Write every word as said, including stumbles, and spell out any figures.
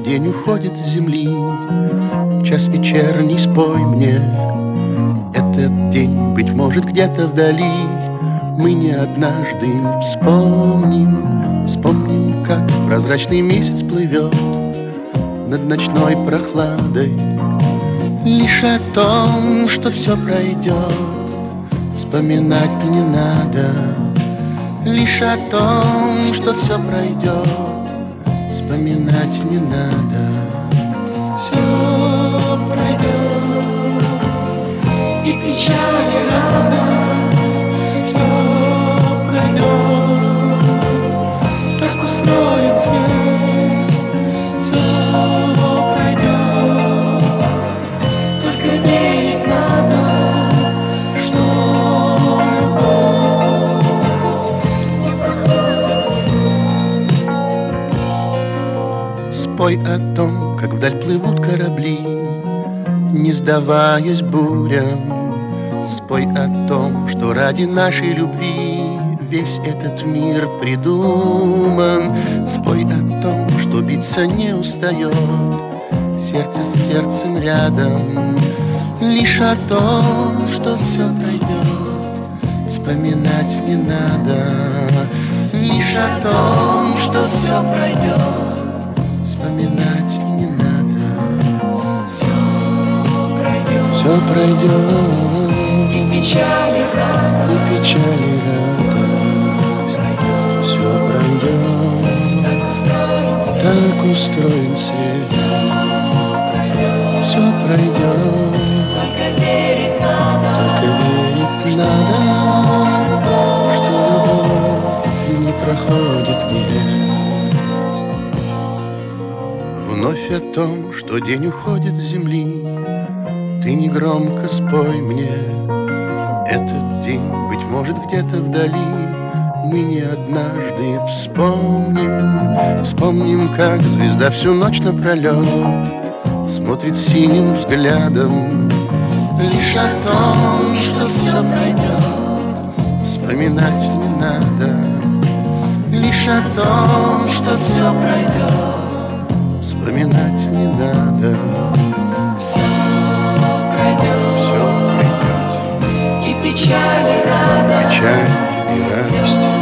день уходит с земли. В час вечерний спой мне этот день, быть может, где-то вдали. Мы не однажды вспомним, вспомним, как прозрачный месяц плывет над ночной прохладой. Лишь о том, что все пройдет, вспоминать не надо. Лишь о том, что все пройдет, вспоминать не надо. Все пройдет, и печаль, и радость. Все пройдет, так устроен свет. Все пройдет, только верить надо, что любовь не проходит. Спой о том, как вдаль плывут корабли, не сдаваясь бурям. Спой о том, что ради нашей любви весь этот мир придуман. Спой о том, что биться не устает сердце с сердцем рядом. Лишь о том, что все пройдет, вспоминать не надо. Лишь о том, что все пройдет, вспоминать не надо. Все пройдет, Все пройдет, и печаль, и радость. и печаль, и радость. Все пройдет, так устроен свет. Все пройдет, Только верить надо, только верить надо, что любовь не проходит нет. Вновь о том, что день уходит с земли, ты негромко спой мне этот день, быть может, где-то вдали. Мы не однажды вспомним, вспомним, как звезда всю ночь напролет смотрит синим взглядом. Лишь о том, что все пройдет, вспоминать не надо. Лишь о том, что все пройдет, вспоминать не надо. все пройдет, Все пройдет, и печаль, и радость. печаль и радость. Все